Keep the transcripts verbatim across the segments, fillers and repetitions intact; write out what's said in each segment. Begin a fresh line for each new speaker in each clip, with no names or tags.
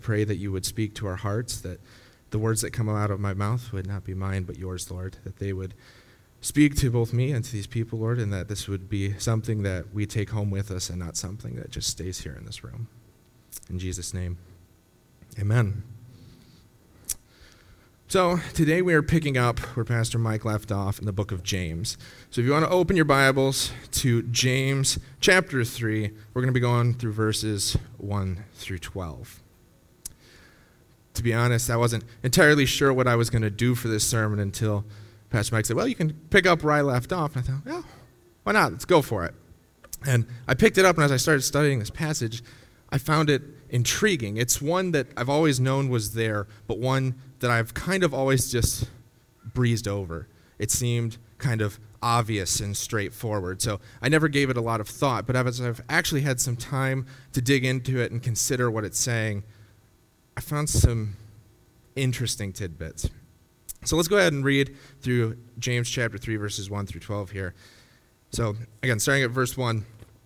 Pray that you would speak to our hearts, that the words that come out of my mouth would not be mine but yours, Lord, that they would speak to both me and to these people, Lord, and that this would be something that we take home with us and not something that just stays here in this room. In Jesus' name, amen. So today we are picking up where Pastor Mike left off in the book of James. So if you want to open your Bibles to James chapter three, we're going to be going through verses one through twelve. To be honest, I wasn't entirely sure what I was going to do for this sermon until Pastor Mike said, well, you can pick up where I left off. And I thought, well, why not? Let's go for it. And I picked it up, and as I started studying this passage, I found it intriguing. It's one that I've always known was there, but one that I've kind of always just breezed over. It seemed kind of obvious and straightforward. So I never gave it a lot of thought, but as I've actually had some time to dig into it and consider what it's saying, I found some interesting tidbits. So let's go ahead and read through James chapter three, verses one through twelve here. So again, starting at verse one.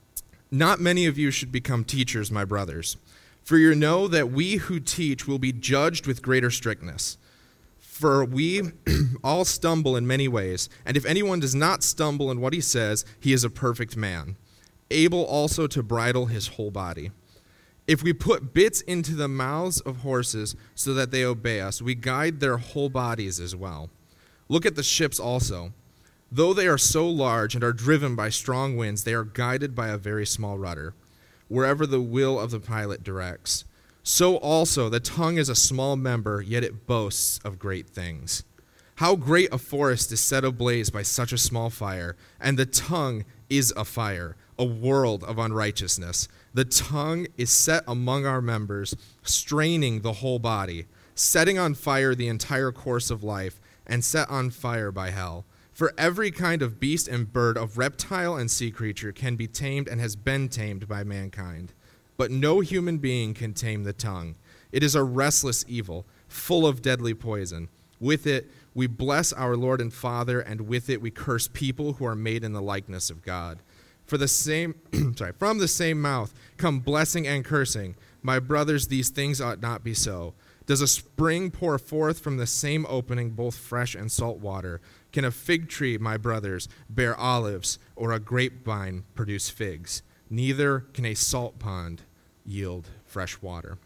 Not many of you should become teachers, my brothers, for you know that we who teach will be judged with greater strictness. For we all stumble in many ways, and if anyone does not stumble in what he says, he is a perfect man, able also to bridle his whole body. If we put bits into the mouths of horses so that they obey us, we guide their whole bodies as well. Look at the ships also. Though they are so large and are driven by strong winds, they are guided by a very small rudder, wherever the will of the pilot directs. So also the tongue is a small member, yet it boasts of great things. How great a forest is set ablaze by such a small fire, and the tongue is a fire, a world of unrighteousness. The tongue is set among our members, straining the whole body, setting on fire the entire course of life, and set on fire by hell. For every kind of beast and bird, of reptile and sea creature can be tamed and has been tamed by mankind. But no human being can tame the tongue. It is a restless evil, full of deadly poison. With it we bless our Lord and Father, and with it we curse people who are made in the likeness of God. For the same, sorry, from the same mouth come blessing and cursing. My brothers, these things ought not be so. Does a spring pour forth from the same opening both fresh and salt water? Can a fig tree, my brothers, bear olives, or a grapevine produce figs? Neither can a salt pond yield fresh water.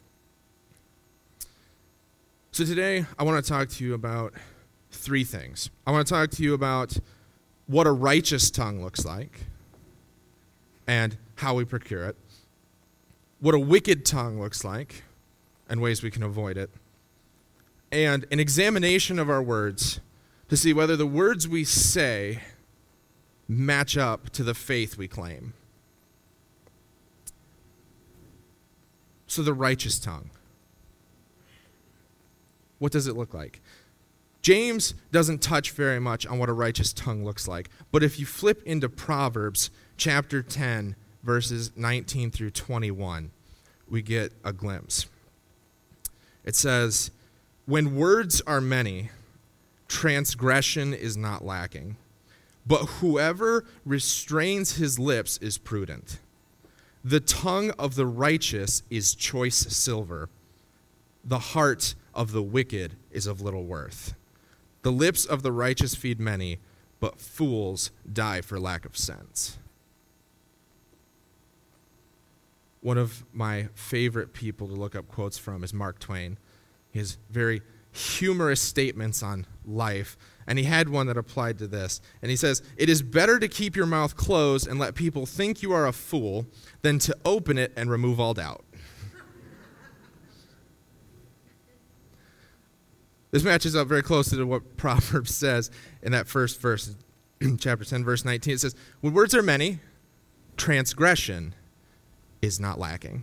So today, I want to talk to you about three things. I want to talk to you about what a righteous tongue looks like and how we procure it, what a wicked tongue looks like and ways we can avoid it, and an examination of our words to see whether the words we say match up to the faith we claim. So the righteous tongue. What does it look like? James doesn't touch very much on what a righteous tongue looks like, but if you flip into Proverbs chapter ten, verses nineteen through twenty-one, we get a glimpse. It says, when words are many, transgression is not lacking, but whoever restrains his lips is prudent. The tongue of the righteous is choice silver. The heart of the wicked is of little worth. The lips of the righteous feed many, but fools die for lack of sense. One of my favorite people to look up quotes from is Mark Twain. He has very humorous statements on life, and he had one that applied to this. And he says, it is better to keep your mouth closed and let people think you are a fool than to open it and remove all doubt. This matches up very closely to what Proverbs says in that first verse, chapter ten, verse nineteen. It says, when words are many, transgression is not lacking.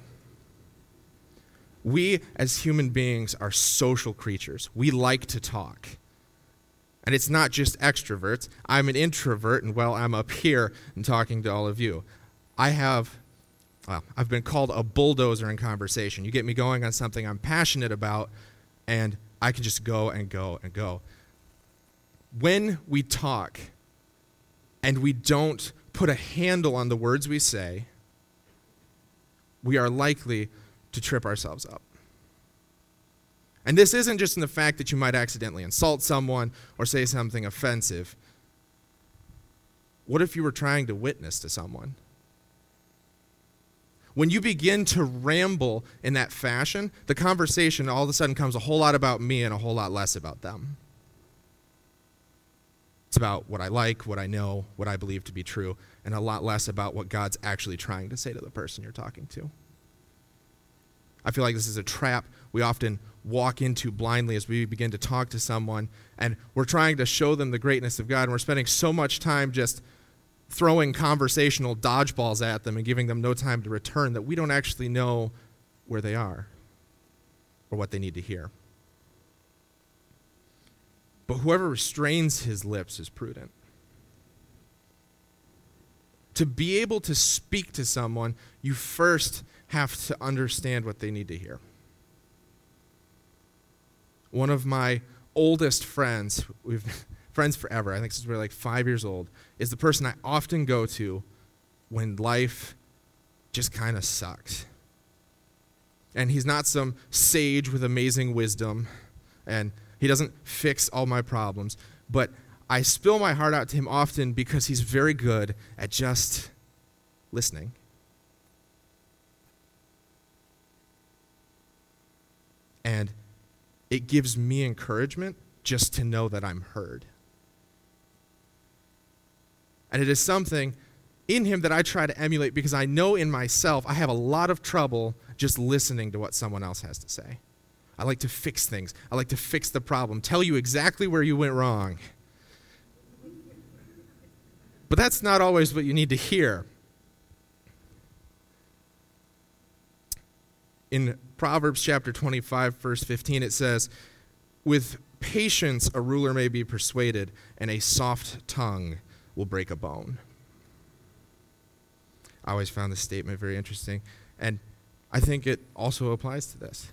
We, as human beings, are social creatures. We like to talk. And it's not just extroverts. I'm an introvert, and well, I'm up here and talking to all of you. I have, well, I've been called a bulldozer in conversation. You get me going on something I'm passionate about, and I can just go and go and go. When we talk and we don't put a handle on the words we say, we are likely to trip ourselves up. And this isn't just in the fact that you might accidentally insult someone or say something offensive. What if you were trying to witness to someone? When you begin to ramble in that fashion, the conversation all of a sudden comes a whole lot about me and a whole lot less about them. It's about what I like, what I know, what I believe to be true, and a lot less about what God's actually trying to say to the person you're talking to. I feel like this is a trap we often walk into blindly as we begin to talk to someone, and we're trying to show them the greatness of God, and we're spending so much time just throwing conversational dodgeballs at them and giving them no time to return that we don't actually know where they are or what they need to hear. But whoever restrains his lips is prudent. To be able to speak to someone, you first have to understand what they need to hear. One of my oldest friends, we've been friends forever, I think since we were like five years old, is the person I often go to when life just kind of sucks. And he's not some sage with amazing wisdom, and he doesn't fix all my problems, but I spill my heart out to him often because he's very good at just listening. And it gives me encouragement just to know that I'm heard. And it is something in him that I try to emulate because I know in myself I have a lot of trouble just listening to what someone else has to say. I like to fix things. I like to fix the problem, tell you exactly where you went wrong. But that's not always what you need to hear. In Proverbs chapter twenty-five, verse fifteen, it says, "With patience a ruler may be persuaded, and a soft tongue will break a bone." I always found this statement very interesting, and I think it also applies to this.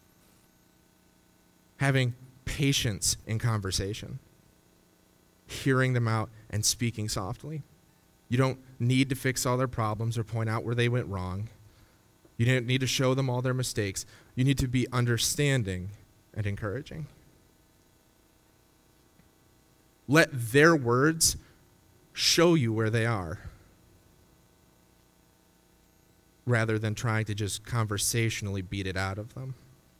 Having patience in conversation, hearing them out and speaking softly. You don't need to fix all their problems or point out where they went wrong. You don't need to show them all their mistakes. You need to be understanding and encouraging. Let their words show you where they are, rather than trying to just conversationally beat it out of them.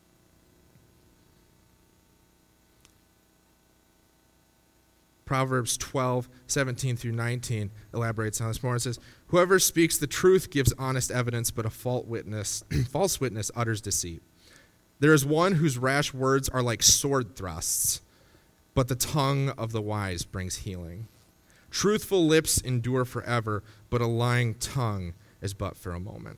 Proverbs twelve, seventeen through nineteen elaborates on this more. It says, "Whoever speaks the truth gives honest evidence, but a false witness, false witness utters deceit. There is one whose rash words are like sword thrusts, but the tongue of the wise brings healing. Truthful lips endure forever, but a lying tongue is but for a moment."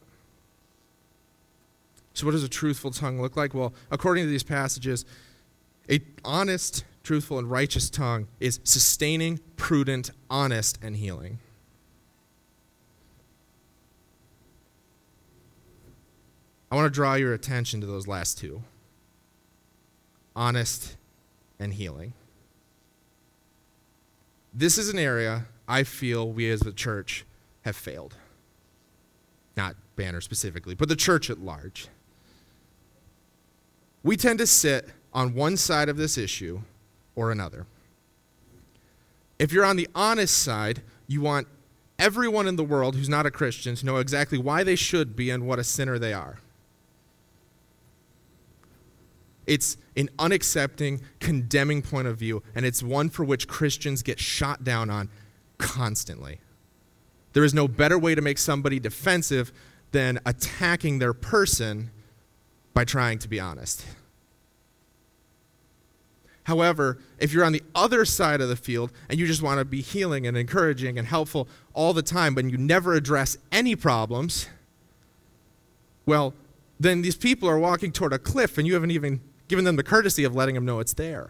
So what does a truthful tongue look like? Well, according to these passages, a honest, truthful, and righteous tongue is sustaining, prudent, honest, and healing. I want to draw your attention to those last two. Honest and healing. This is an area I feel we as the church have failed. Not Banner specifically, but the church at large. We tend to sit on one side of this issue or another. If you're on the honest side, you want everyone in the world who's not a Christian to know exactly why they should be and what a sinner they are. It's an unaccepting, condemning point of view, and it's one for which Christians get shot down on constantly. There is no better way to make somebody defensive than attacking their person by trying to be honest. However, if you're on the other side of the field and you just want to be healing and encouraging and helpful all the time, but you never address any problems, well, then these people are walking toward a cliff and you haven't even given them the courtesy of letting them know it's there.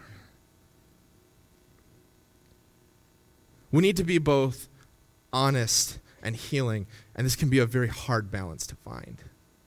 We need to be both honest and healing, and this can be a very hard balance to find.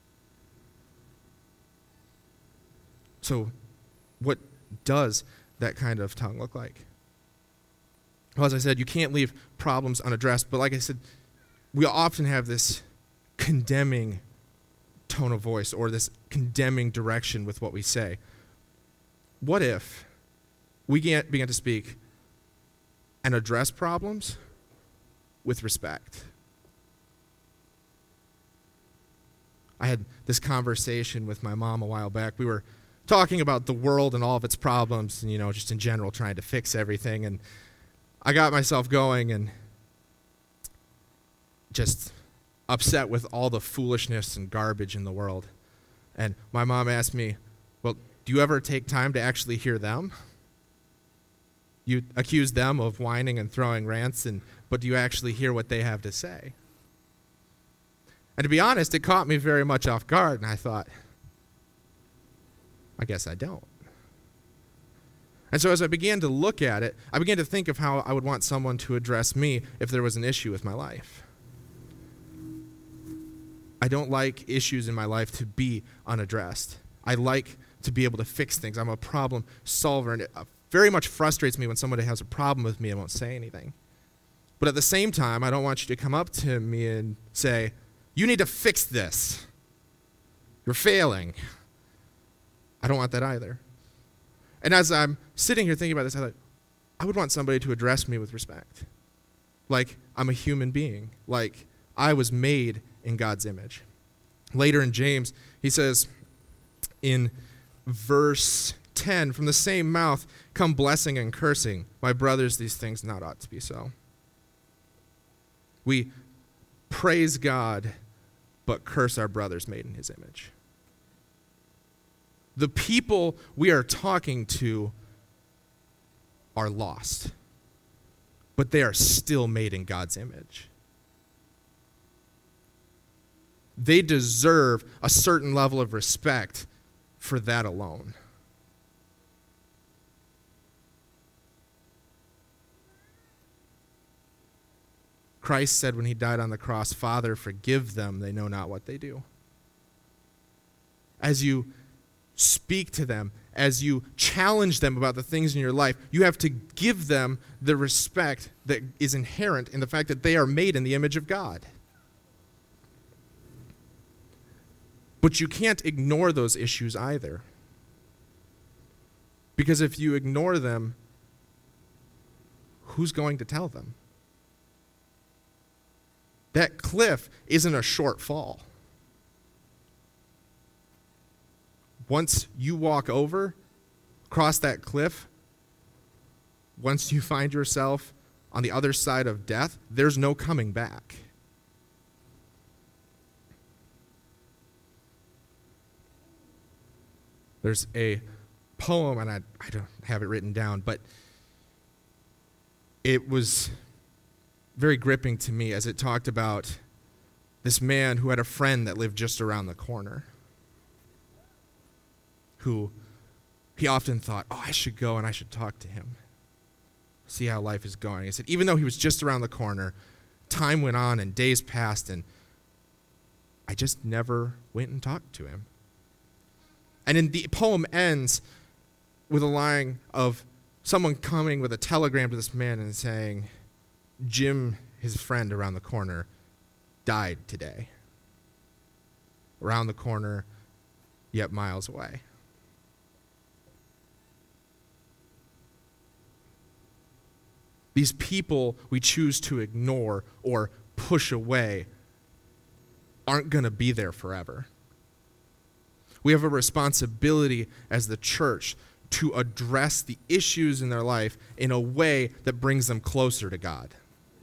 So, what does that kind of tongue look like? Well, as I said, you can't leave problems unaddressed, but like I said, we often have this condemning tone of voice or this condemning direction with what we say. what if we began to speak and address problems with respect? I had this conversation with my mom a while back. We were talking about the world and all of its problems and, you know, just in general trying to fix everything. And I got myself going and just upset with all the foolishness and garbage in the world. And my mom asked me, well, do you ever take time to actually hear them? You accuse them of whining and throwing rants, and but do you actually hear what they have to say? And to be honest, it caught me very much off guard, and I thought, I guess I don't. And so as I began to look at it, I began to think of how I would want someone to address me if there was an issue with my life. I don't like issues in my life to be unaddressed. I like to be able to fix things. I'm a problem solver, and it very much frustrates me when somebody has a problem with me and won't say anything. But at the same time, I don't want you to come up to me and say, you need to fix this. You're failing. I don't want that either. And as I'm sitting here thinking about this, I thought, I would want somebody to address me with respect. Like I'm a human being. Like I was made in God's image. Later in James, he says in verse ten, from the same mouth come blessing and cursing. My brothers, these things not ought to be so. We praise God, but curse our brothers made in his image. The people we are talking to are lost, but they are still made in God's image. They deserve a certain level of respect for that alone. Christ said when he died on the cross, Father, forgive them, they know not what they do. As you speak to them, as you challenge them about the things in your life, you have to give them the respect that is inherent in the fact that they are made in the image of God. But you can't ignore those issues either. Because if you ignore them, who's going to tell them? That cliff isn't a short fall. Once you walk over, cross that cliff, once you find yourself on the other side of death, there's no coming back. There's a poem, and I, I don't have it written down, but it was very gripping to me as it talked about this man who had a friend that lived just around the corner, who he often thought, oh, I should go and I should talk to him, see how life is going. He said, even though he was just around the corner, time went on and days passed, and I just never went and talked to him. And in the poem ends with a line of someone coming with a telegram to this man and saying, Jim, his friend around the corner, died today. Around the corner, yet miles away. These people we choose to ignore or push away aren't going to be there forever. We have a responsibility as the church to address the issues in their life in a way that brings them closer to God.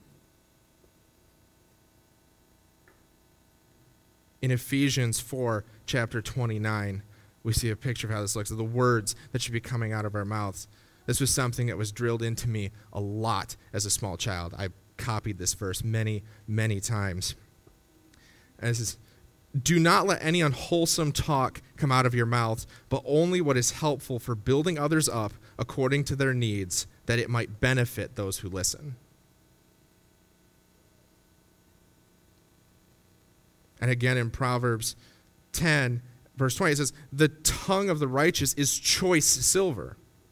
In Ephesians four, chapter twenty-nine, we see a picture of how this looks, of the words that should be coming out of our mouths. This was something that was drilled into me a lot as a small child. I copied this verse many, many times. And it says, do not let any unwholesome talk come out of your mouths, but only what is helpful for building others up according to their needs, that it might benefit those who listen. And again in Proverbs ten, verse twenty, it says, the tongue of the righteous is choice silver.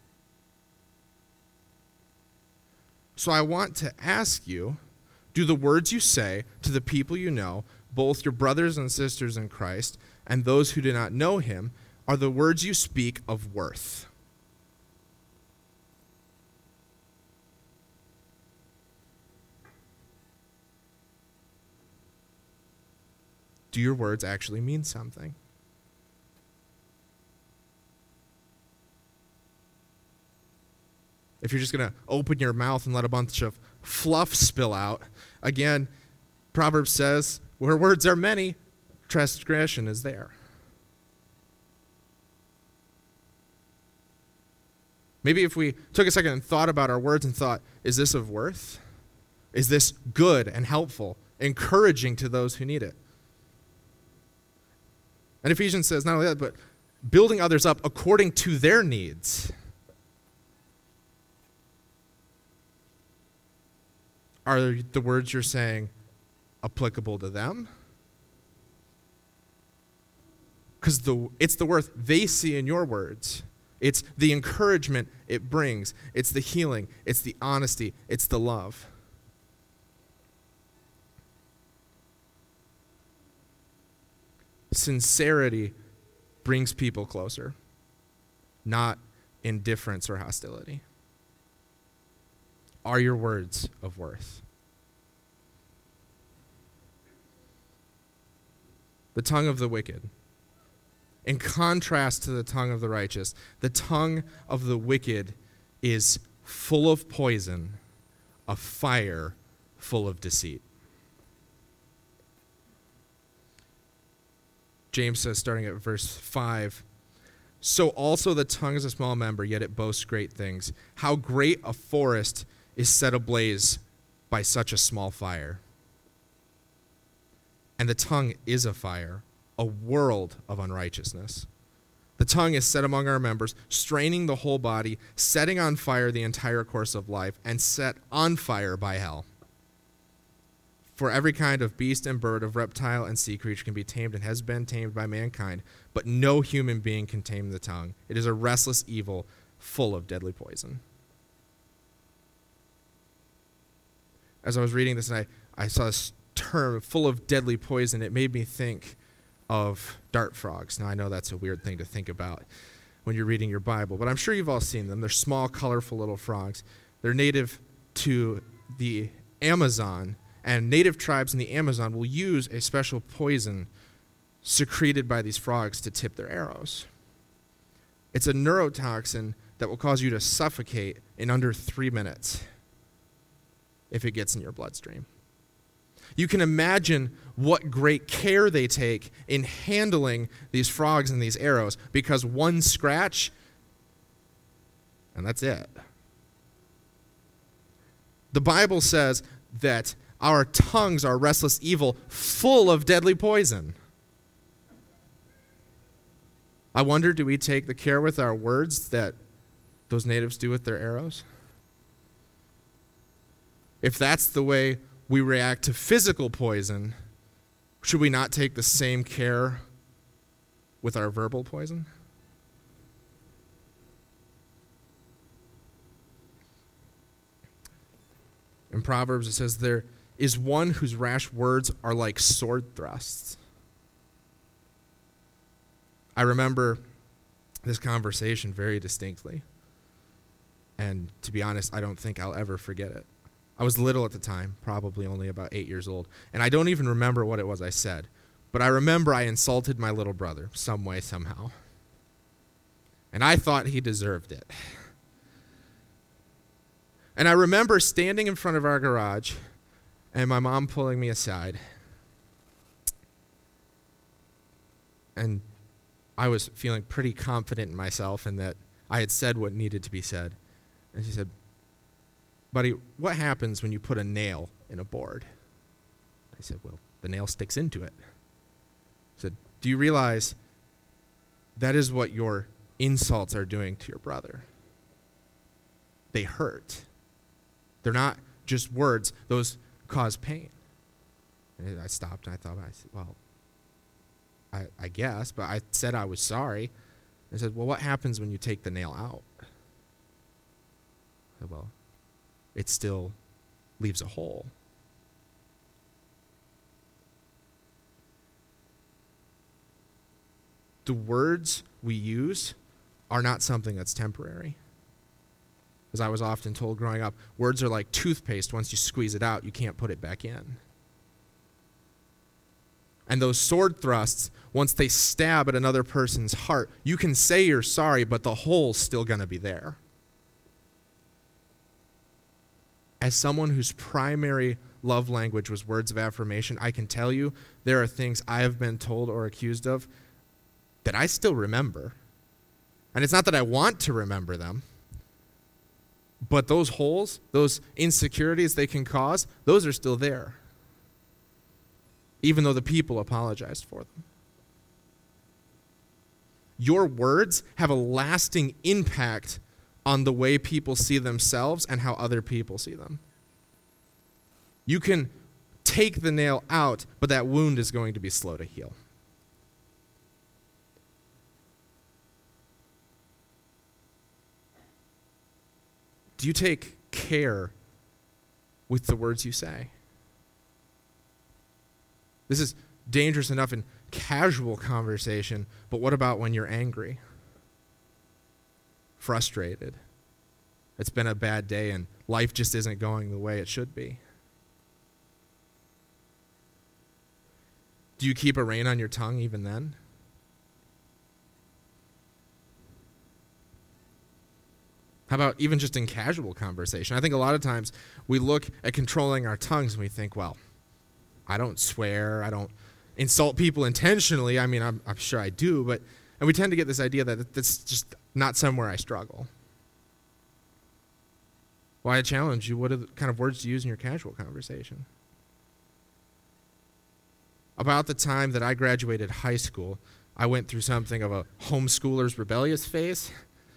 So I want to ask you, do the words you say to the people you know, both your brothers and sisters in Christ, and those who do not know him, are the words you speak of worth? Do your words actually mean something? If you're just going to open your mouth and let a bunch of fluff spill out, again, Proverbs says, where words are many, transgression is there. Maybe if we took a second and thought about our words and thought, is this of worth? Is this good and helpful, encouraging to those who need it? And Ephesians says not only that, but building others up according to their needs. Are the words you're saying applicable to them? Because the, it's the worth they see in your words. It's the encouragement it brings. It's the healing. It's the honesty. It's the love. Sincerity brings people closer, not indifference or hostility. Are your words of worth? The tongue of the wicked. In contrast to the tongue of the righteous, the tongue of the wicked is full of poison, a fire full of deceit. James says, starting at verse five, so also the tongue is a small member, yet it boasts great things. How great a forest is set ablaze by such a small fire. And the tongue is a fire, a world of unrighteousness. The tongue is set among our members, straining the whole body, setting on fire the entire course of life, and set on fire by hell. For every kind of beast and bird, of reptile and sea creature can be tamed and has been tamed by mankind, but no human being can tame the tongue. It is a restless evil full of deadly poison. As I was reading this, and I, I saw this term, full of deadly poison, it made me think of dart frogs. Now, I know that's a weird thing to think about when you're reading your Bible, but I'm sure you've all seen them. They're small, colorful little frogs. They're native to the Amazon, and native tribes in the Amazon will use a special poison secreted by these frogs to tip their arrows. It's a neurotoxin that will cause you to suffocate in under three minutes if it gets in your bloodstream. You can imagine what great care they take in handling these frogs and these arrows, because one scratch, and that's it. The Bible says that our tongues are restless evil, full of deadly poison. I wonder, do we take the care with our words that those natives do with their arrows? If that's the way we react to physical poison, should we not take the same care with our verbal poison? In Proverbs it says, there is one whose rash words are like sword thrusts. I remember this conversation very distinctly. And to be honest, I don't think I'll ever forget it. I was little at the time, probably only about eight years old, and I don't even remember what it was I said, but I remember I insulted my little brother some way, somehow. And I thought he deserved it. And I remember standing in front of our garage and my mom pulling me aside. And I was feeling pretty confident in myself and that I had said what needed to be said. And she said, buddy, what happens when you put a nail in a board? I said, well, the nail sticks into it. I said, do you realize that is what your insults are doing to your brother? They hurt. They're not just words. Those cause pain. And I stopped and I thought, I said, well, I, I guess, but I said I was sorry. I said, well, what happens when you take the nail out? I said, well, it still leaves a hole. The words we use are not something that's temporary. As I was often told growing up, words are like toothpaste. Once you squeeze it out, you can't put it back in. And those sword thrusts, once they stab at another person's heart, you can say you're sorry, but the hole's still going to be there. As someone whose primary love language was words of affirmation, I can tell you there are things I have been told or accused of that I still remember. And it's not that I want to remember them, but those holes, those insecurities they can cause, those are still there, even though the people apologized for them. Your words have a lasting impact on the way people see themselves and how other people see them. You can take the nail out, but that wound is going to be slow to heal. Do you take care with the words you say? This is dangerous enough in casual conversation, but what about when you're angry, frustrated? It's been a bad day and life just isn't going the way it should be. Do you keep a rein on your tongue even then? How about even just in casual conversation? I think a lot of times we look at controlling our tongues and we think, well, I don't swear, I don't insult people intentionally. I mean, I'm, I'm sure I do, but and we tend to get this idea that that's just not somewhere I struggle. Well, I challenge you, what are the kind of words to use in your casual conversation? About the time that I graduated high school, I went through something of a homeschooler's rebellious phase.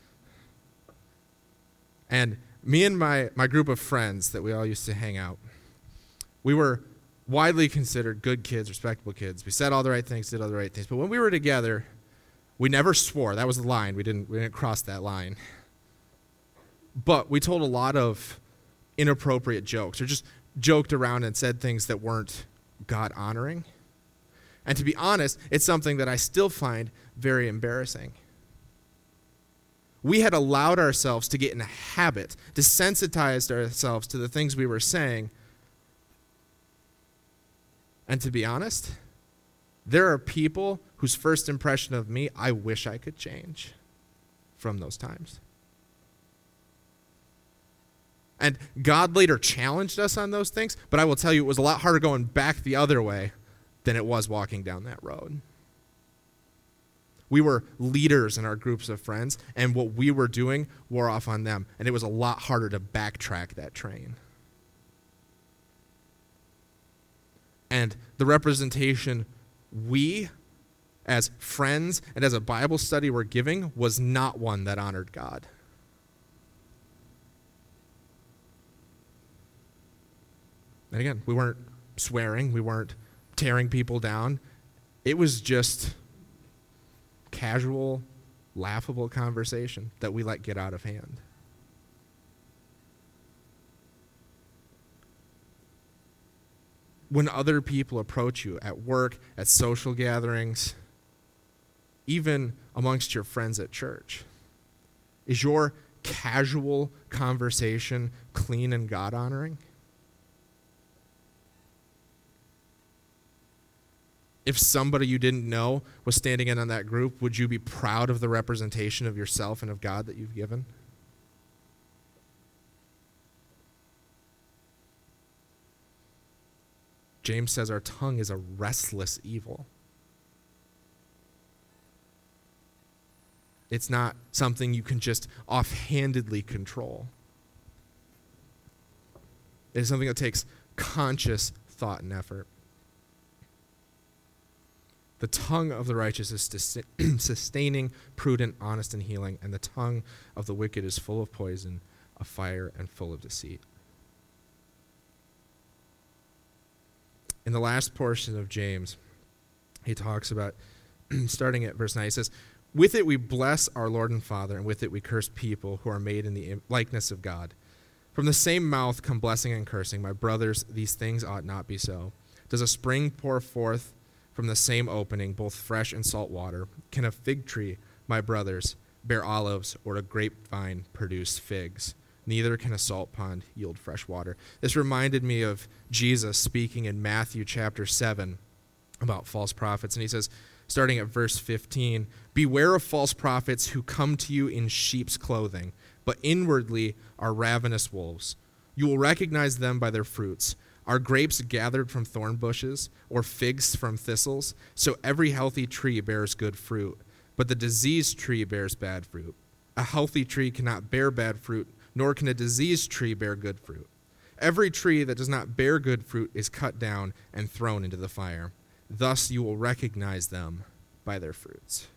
And me and my, my group of friends that we all used to hang out, we were widely considered good kids, respectable kids. We said all the right things, did all the right things. But when we were together, we never swore. That was the line. We didn't, we didn't cross that line. But we told a lot of inappropriate jokes or just joked around and said things that weren't God-honoring. And to be honest, it's something that I still find very embarrassing. We had allowed ourselves to get in a habit, desensitized ourselves to the things we were saying. And to be honest, there are people whose first impression of me I wish I could change from those times. And God later challenged us on those things, but I will tell you it was a lot harder going back the other way than it was walking down that road. We were leaders in our groups of friends, and what we were doing wore off on them, and it was a lot harder to backtrack that train. And the representation we, as friends and as a Bible study were giving, was not one that honored God. And again, we weren't swearing, we weren't tearing people down. It was just casual, laughable conversation that we let get out of hand. When other people approach you at work, at social gatherings, even amongst your friends at church, is your casual conversation clean and God-honoring? If somebody you didn't know was standing in on that group, would you be proud of the representation of yourself and of God that you've given? James says our tongue is a restless evil. It's not something you can just offhandedly control. It is something that takes conscious thought and effort. The tongue of the righteous is sustaining, prudent, honest, and healing, and the tongue of the wicked is full of poison, of fire, and full of deceit. In the last portion of James, he talks about, starting at verse nine, he says, "With it we bless our Lord and Father, and with it we curse people who are made in the likeness of God. From the same mouth come blessing and cursing. My brothers, these things ought not be so. Does a spring pour forth from the same opening, both fresh and salt water? Can a fig tree, my brothers, bear olives, or a grapevine produce figs? Neither can a salt pond yield fresh water." This reminded me of Jesus speaking in Matthew chapter seven about false prophets. And he says, starting at verse fifteen, "Beware of false prophets who come to you in sheep's clothing, but inwardly are ravenous wolves. You will recognize them by their fruits. Are grapes gathered from thorn bushes, or figs from thistles? So every healthy tree bears good fruit, but the diseased tree bears bad fruit. A healthy tree cannot bear bad fruit, nor can a diseased tree bear good fruit. Every tree that does not bear good fruit is cut down and thrown into the fire. Thus you will recognize them by their fruits."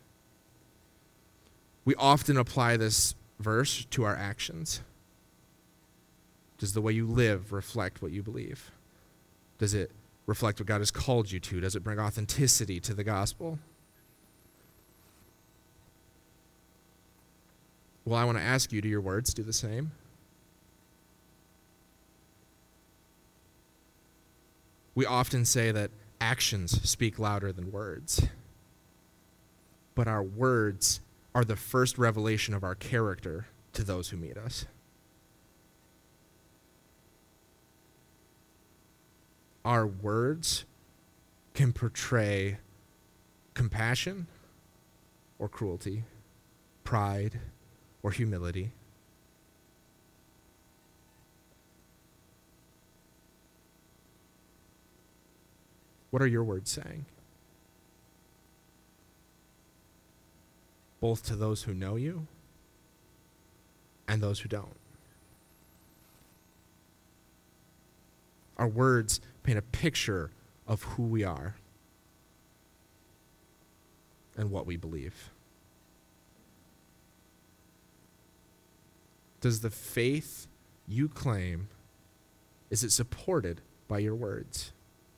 We often apply this verse to our actions. Does the way you live reflect what you believe? Does it reflect what God has called you to? Does it bring authenticity to the gospel? Well, I want to ask you, do your words do the same? We often say that actions speak louder than words. But our words are the first revelation of our character to those who meet us. Our words can portray compassion or cruelty, pride or humility. What are your words saying? Both to those who know you and those who don't. Our words paint a picture of who we are and what we believe. Does the faith you claim, is it supported by your words?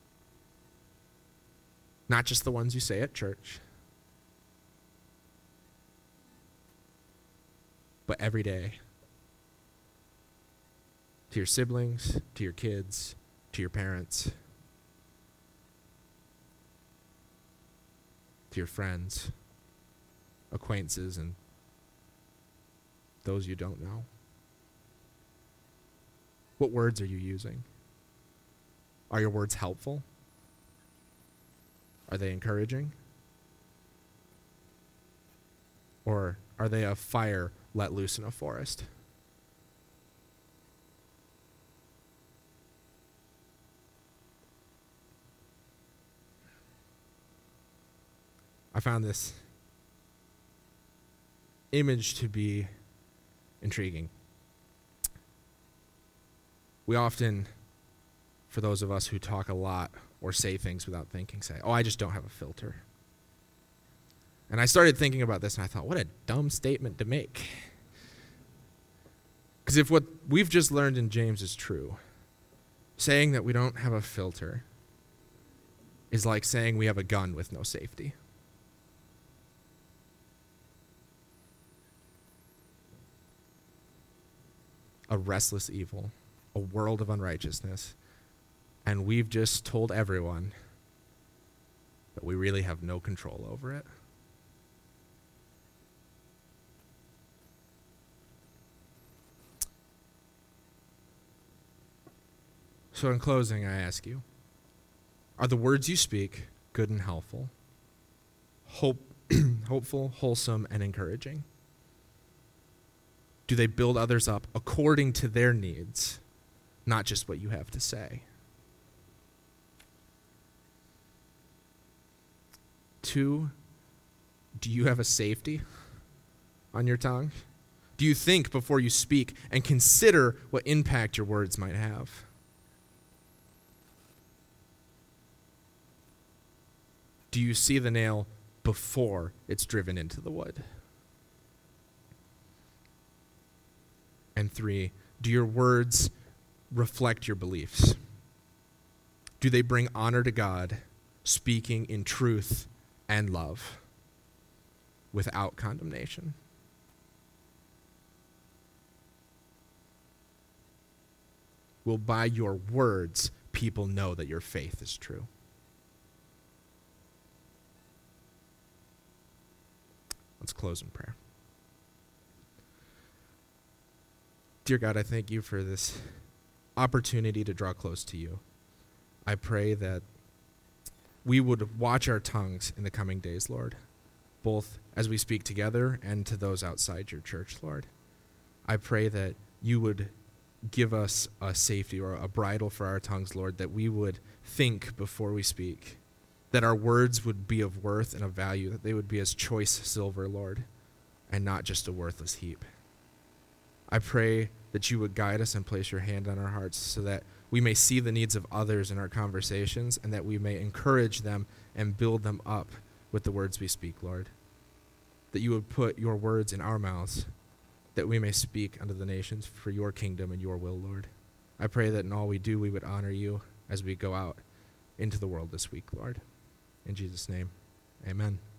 Not just the ones you say at church, but every day. To your siblings, to your kids, to your parents, to your friends, acquaintances, and those you don't know. What words are you using? Are your words helpful? Are they encouraging? Or are they a fire let loose in a forest? I found this image to be intriguing. We often, for those of us who talk a lot or say things without thinking, say, "Oh, I just don't have a filter." And I started thinking about this, and I thought, what a dumb statement to make. Because if what we've just learned in James is true, saying that we don't have a filter is like saying we have a gun with no safety. A restless evil, a world of unrighteousness, and we've just told everyone that we really have no control over it. So in closing, I ask you, are the words you speak good and helpful, hope, hopeful, wholesome, and encouraging? Do they build others up according to their needs, not just what you have to say? Two, do you have a safety on your tongue? Do you think before you speak and consider what impact your words might have? Do you see the nail before it's driven into the wood? And three, do your words reflect your beliefs? Do they bring honor to God, speaking in truth and love, without condemnation? Will by your words people know that your faith is true? Let's close in prayer. Dear God, I thank you for this opportunity to draw close to you. I pray that we would watch our tongues in the coming days, Lord, both as we speak together and to those outside your church, Lord. I pray that you would give us a safety or a bridle for our tongues, Lord, that we would think before we speak, that our words would be of worth and of value, that they would be as choice silver, Lord, and not just a worthless heap. I pray that you would guide us and place your hand on our hearts so that we may see the needs of others in our conversations and that we may encourage them and build them up with the words we speak, Lord. That you would put your words in our mouths, that we may speak unto the nations for your kingdom and your will, Lord. I pray that in all we do, we would honor you as we go out into the world this week, Lord. In Jesus' name, amen.